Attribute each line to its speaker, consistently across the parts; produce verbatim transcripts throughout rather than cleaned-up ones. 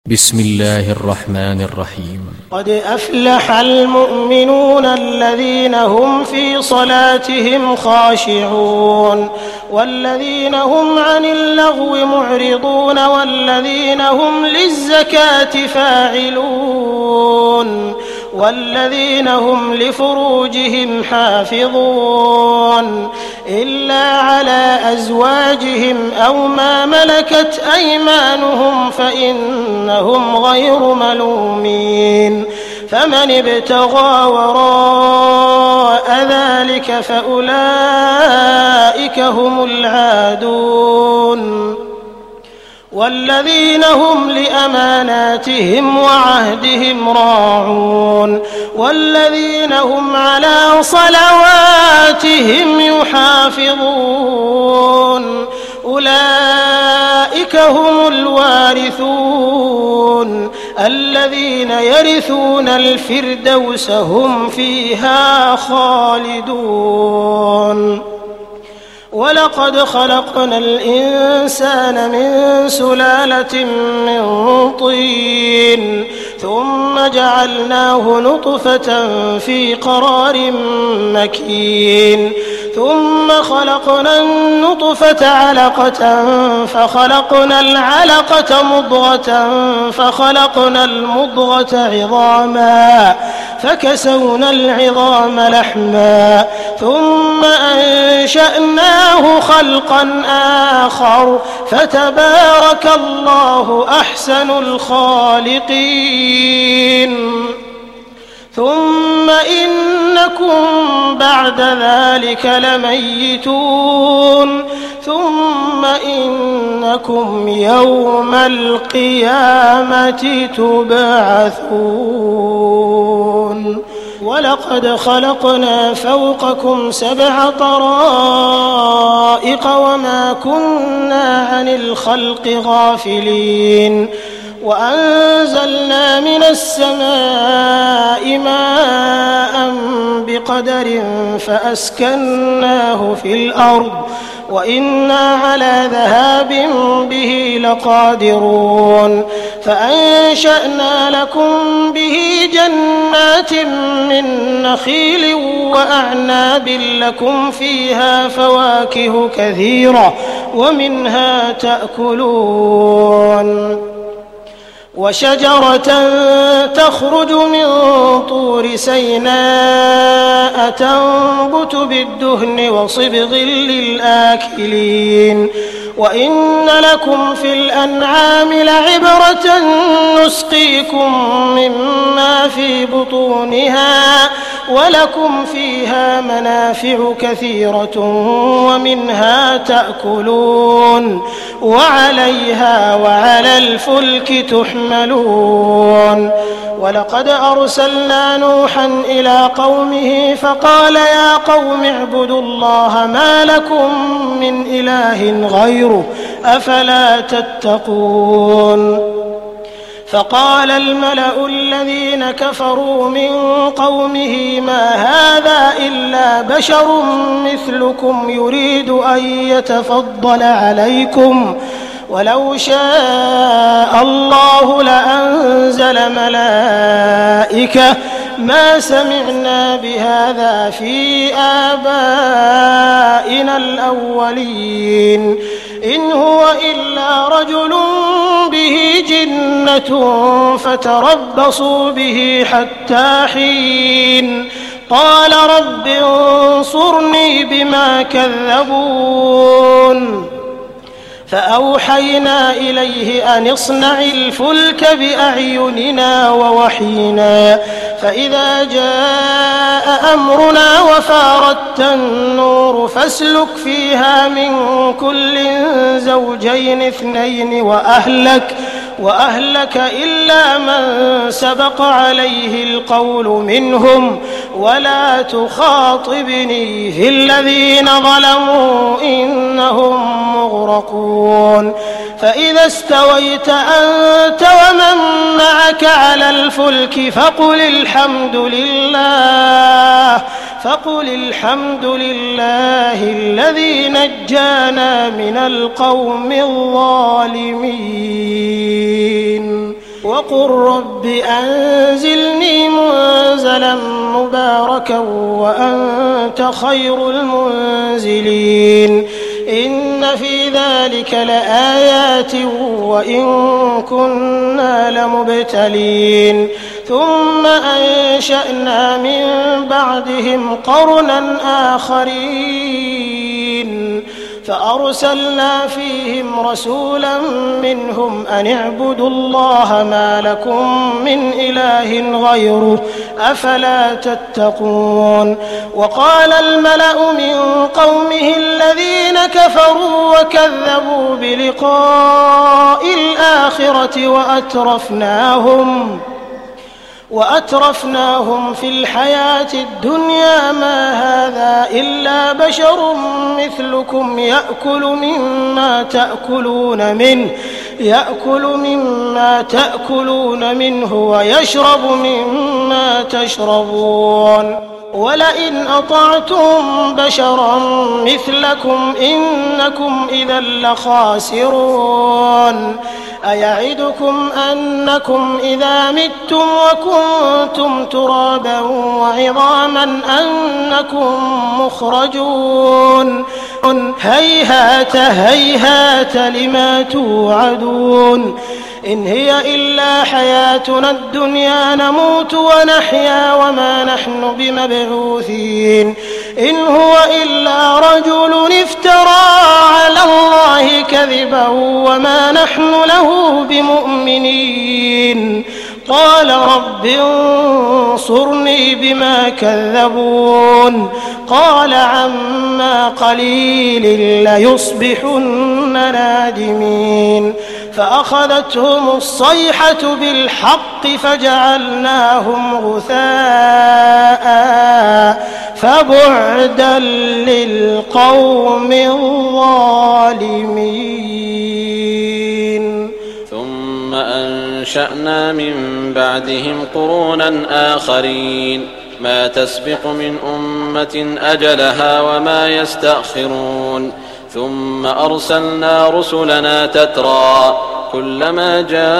Speaker 1: بسم الله الرحمن الرحيم.
Speaker 2: قد أفلح المؤمنون الذين هم في صلاتهم خاشعون والذين هم عن اللغو معرضون والذين هم للزكاة فاعلون والذين هم لفروجهم حافظون إلا على أزواجهم أو ما ملكت أيمانهم فإنهم غير ملومين فمن ابتغى وراء ذلك فأولئك هم العادون والذين هم لأماناتهم وعهدهم راعون والذين هم على صلواتهم يحافظون أولئك هم الوارثون الذين يرثون الفردوس هم فيها خالدون. ولقد خلقنا الإنسان من سلالة من طين ثم جعلناه نطفة في قرار مكين ثم خلقنا النطفة علقة فخلقنا العلقة مضغة فخلقنا المضغة عظاما فكسونا العظام لحما ثم أنشأناه خلقا آخر فتبارك الله أحسن الخالقين. ثم إنكم بعد ذلك لميتون ثم إنكم يوم القيامة تبعثون. ولقد خلقنا فوقكم سبع طرائق وما كنا عن الخلق غافلين وأنزلنا من السماء ماء بقدر فأسكناه في الأرض وإنا على ذهاب به لقادرون فأنشأنا لكم به جنات من نخيل وأعناب لكم فيها فواكه كثيرة ومنها تأكلون وشجرة تخرج من طور سيناء تنبت بالدهن وصبغ للآكلين وإن لكم في الأنعام لعبرة نسقيكم مما في بطونها ولكم فيها منافع كثيرة ومنها تأكلون وعليها وعلى الفلك تحملون. ولقد أرسلنا نوحا إلى قومه فقال يا قوم اعبدوا الله ما لكم من إله غيره أفلا تتقون. فقال الملأ الذين كفروا من قومه ما هذا إلا بشر مثلكم يريد أن يتفضل عليكم ولو شاء الله لأنزل ملائكة ما سمعنا بهذا في آبائنا الأولين إن هو إلا رجل به جنة فتربصوا به حتى حين قال رب انصرني بما كذبون. فأوحينا إليه أن اصنع الفلك بأعيننا ووحينا فإذا جاء أمرنا وفارت النور فاسلك فيها من كل زوجين اثنين وأهلك وأهلك إلا من سبق عليه القول منهم ولا تخاطبني في الذين ظلموا إنهم مغرقون. فإذا استويت أنت ومن معك على الفلك فقل الحمد لله فقل الحمد لله الذي نجانا من القوم الظالمين. وقل رب أنزلني منزلا مباركا وأنت خير المنزلين إن في ذلك لآيات وإن كنا لمبتلين ثم أنشأنا من بعدهم قرنا آخرين فأرسلنا فيهم رسولا منهم أن اعبدوا الله ما لكم من إله غيره أفلا تتقون وقال الملأ من قومه الذين كفروا وكذبوا بلقاء الآخرة وأترفناهم وأترفناهم في الحياة الدنيا ما هذا إلا بشر مثلكم يأكل مما تأكلون منه يأكل مما تأكلون منه ويشرب مما تشربون ولئن أطعتم بشرا مثلكم إنكم إذا لخاسرون أيعدكم أنكم إذا متم وكنتم ترابا وعظاما أنكم مخرجون هيهات هيهات لما توعدون إن هي إلا حياتنا الدنيا نموت ونحيا وما نحن بمبعوثين إن هو إلا رجل افترى على الله كذبا وما نحن له بمؤمنين قال رب انصرني بما كذبون قال عما قليل ليصبحن نادمين فأخذتهم الصيحة بالحق فجعلناهم غثاء فبعدا للقوم الظالمين
Speaker 3: ثم أنشأنا من بعدهم قرونا آخرين ما تسبق من أمة أجلها وما يستأخرون ثم أرسلنا رسلنا تترى كلما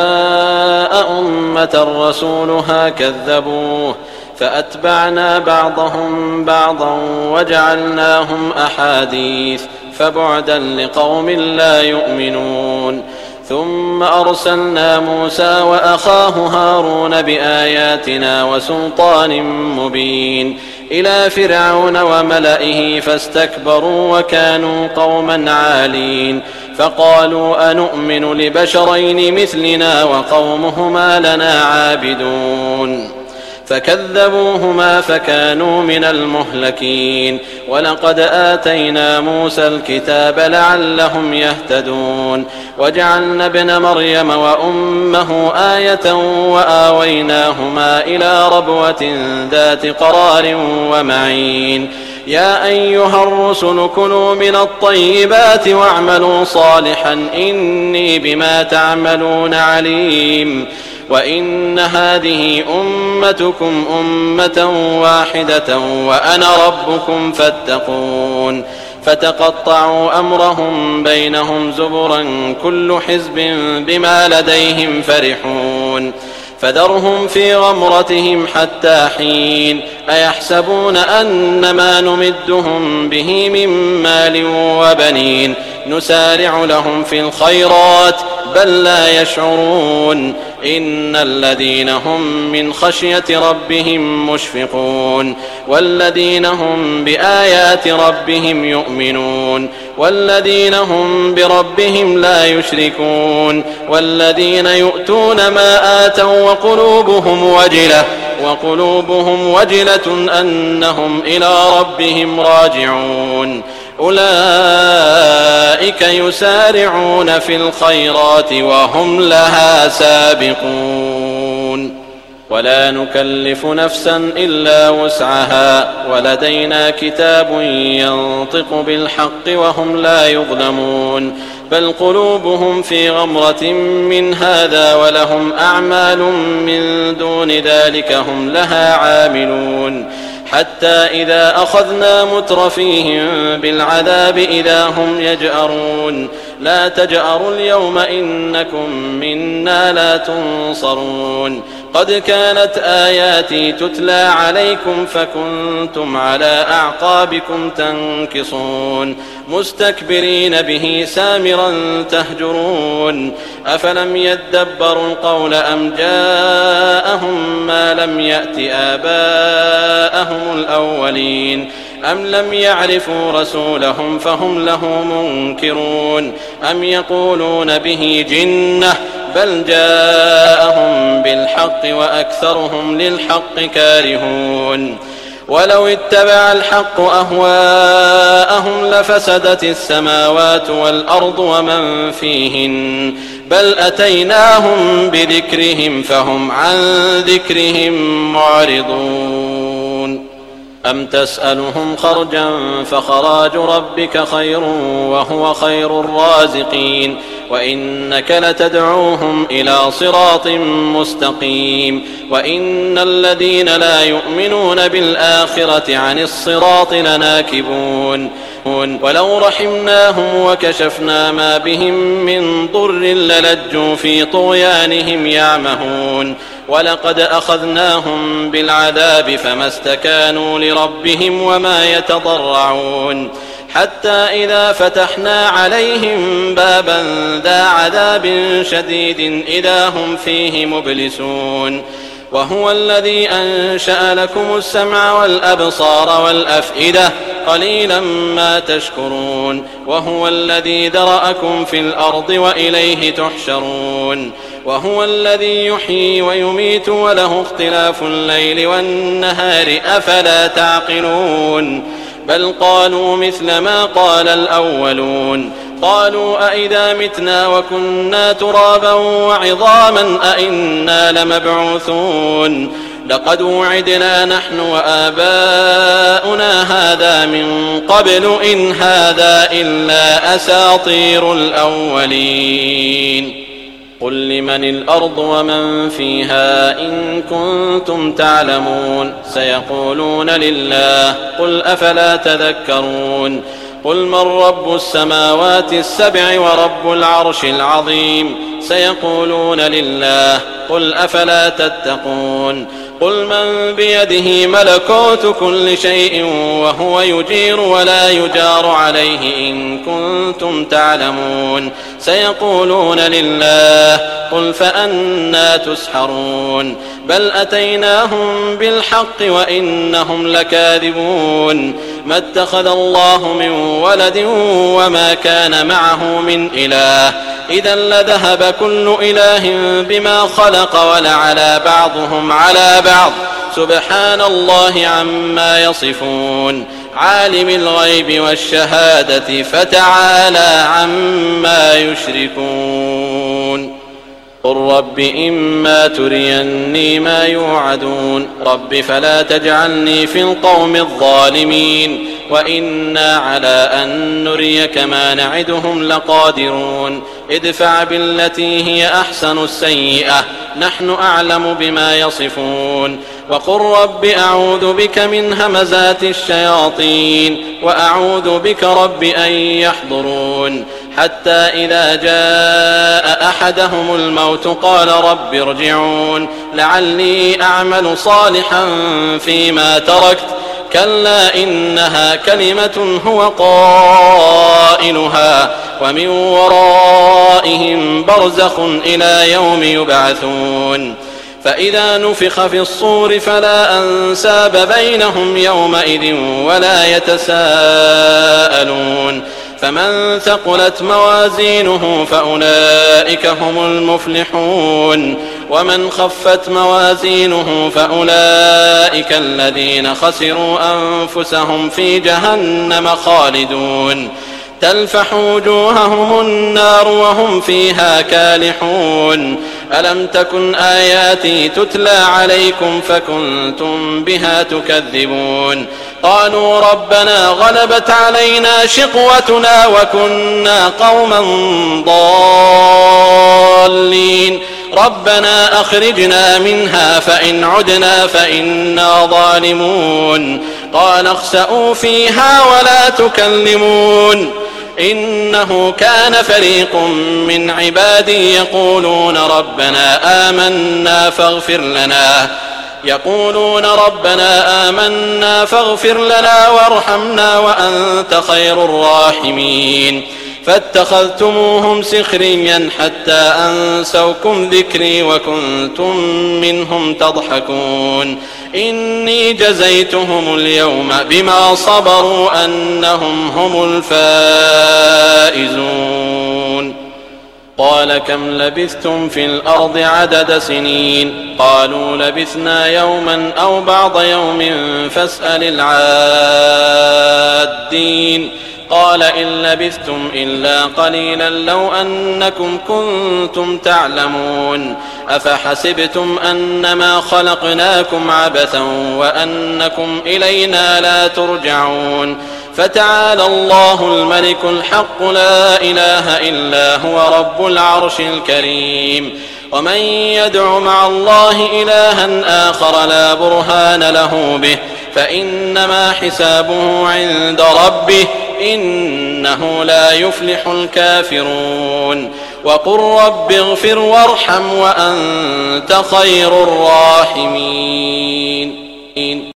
Speaker 3: جاء أمة رسولها كذبوه فأتبعنا بعضهم بعضا وجعلناهم أحاديث فبعدا لقوم لا يؤمنون ثم أرسلنا موسى وأخاه هارون بآياتنا وسلطان مبين إلى فرعون وملئه فاستكبروا وكانوا قوما عالين فقالوا أنؤمن لبشرين مثلنا وقومهما لنا عابدون فكذبوهما فكانوا من المهلكين ولقد آتينا موسى الكتاب لعلهم يهتدون وجعلنا ابن مريم وأمه آية وآويناهما إلى ربوة ذات قرار ومعين يا أيها الرسل كلوا من الطيبات واعملوا صالحا إني بما تعملون عليم وإن هذه أمتكم أمة واحدة وأنا ربكم فاتقون فتقطعوا أمرهم بينهم زبرا كل حزب بما لديهم فرحون فذرهم في غمرتهم حتى حين أيحسبون أن ما نمدهم به من مال وبنين نسارع لهم في الخيرات بل لا يشعرون إن الذين هم من خشية ربهم مشفقون والذين هم بآيات ربهم يؤمنون والذين هم بربهم لا يشركون والذين يؤتون ما آتوا وقلوبهم وجلة وقلوبهم وجلة أنهم إلى ربهم راجعون أولئك يسارعون في الخيرات وهم لها سابقون ولا نكلف نفسا إلا وسعها ولدينا كتاب ينطق بالحق وهم لا يظلمون بل قلوبهم في غمرة من هذا ولهم أعمال من دون ذلك هم لها عاملون حتى إذا أخذنا مترفيهم بالعذاب إذا هم يجأرون لا تجأروا اليوم إنكم منا لا تنصرون قد كانت آياتي تتلى عليكم فكنتم على أعقابكم تنكصون مستكبرين به سامرا تهجرون أفلم يدبروا القول أم جاءهم ما لم يأت آباءهم الأولين أم لم يعرفوا رسولهم فهم له منكرون أم يقولون به جنة بل جاءهم بالحق وأكثرهم للحق كارهون ولو اتبع الحق أهواءهم لفسدت السماوات والأرض ومن فيهن بل أتيناهم بذكرهم فهم عن ذكرهم معرضون أم تسألهم خرجا فخراج ربك خير وهو خير الرازقين وإنك لتدعوهم إلى صراط مستقيم وإن الذين لا يؤمنون بالآخرة عن الصراط لناكبون ولو رحمناهم وكشفنا ما بهم من ضر للجوا في طغيانهم يعمهون ولقد أخذناهم بالعذاب فما استكانوا لربهم وما يتضرعون حتى إذا فتحنا عليهم بابا ذا عذاب شديد إذا هم فيه مبلسون وهو الذي أنشأ لكم السمع والأبصار والأفئدة قليلا ما تشكرون وهو الذي ذرأكم في الأرض وإليه تحشرون وهو الذي يحيي ويميت وله اختلاف الليل والنهار أفلا تعقلون بل قالوا مثل ما قال الأولون قالوا أئذا متنا وكنا ترابا وعظاما أئنا لمبعوثون لقد وعدنا نحن وآباؤنا هذا من قبل إن هذا إلا أساطير الأولين قل لمن الأرض ومن فيها إن كنتم تعلمون سيقولون لله قل أفلا تذكرون قل من رب السماوات السبع ورب العرش العظيم سيقولون لله قل أفلا تتقون قل من بيده ملكوت كل شيء وهو يجير ولا يجار عليه إن كنتم تعلمون سيقولون لله قل فأنى تسحرون بل أتيناهم بالحق وإنهم لكاذبون ما اتخذ الله من ولد وما كان معه من إله إذا لذهب كل إله بما خلق ولعلى بعضهم على بعض سبحان الله عما يصفون عالم الغيب والشهادة فتعالى عما يشركون قل رب إما تريني ما يوعدون رب فلا تجعلني في القوم الظالمين وإنا على أن نريك ما نعدهم لقادرون ادفع بالتي هي أحسن السيئة نحن أعلم بما يصفون وقل رب أعوذ بك من همزات الشياطين وأعوذ بك رب أن يحضرون حتى إذا جاء أحدهم الموت قال رب ارجعون لعلي أعمل صالحا فيما تركت كلا إنها كلمة هو قائلها ومن ورائهم برزخ إلى يوم يبعثون فإذا نفخ في الصور فلا أنساب بينهم يومئذ ولا يتساءلون فمن ثقلت موازينه فأولئك هم المفلحون ومن خفت موازينه فأولئك الذين خسروا أنفسهم في جهنم خالدون تلفح وجوههم النار وهم فيها كالحون ألم تكن آياتي تتلى عليكم فكنتم بها تكذبون قالوا ربنا غلبت علينا شقوتنا وكنا قوما ضالين ربنا أخرجنا منها فإن عدنا فإنا ظالمون قال اخسئوا فيها ولا تكلمون إنه كان فريق من عبادي يقولون ربنا آمنا فاغفر لنا يقولون ربنا آمنا فاغفر لنا وارحمنا وأنت خير الراحمين فاتخذتموهم سخريا حتى أنسوكم ذكري وكنتم منهم تضحكون إني جزيتهم اليوم بما صبروا أنهم هم الفائزون قال كم لبثتم في الأرض عدد سنين قالوا لبثنا يوما أو بعض يوم فاسأل العادين قال إن لبثتم إلا قليلا لو أنكم كنتم تعلمون أفحسبتم أنما خلقناكم عبثا وأنكم إلينا لا ترجعون فتعالى الله الملك الحق لا إله إلا هو رب العرش الكريم ومن يدع مع الله إلها آخر لا برهان له به فإنما حسابه عند ربه إنه لا يفلح الكافرون وقل رب اغفر وارحم وأنت خير الراحمين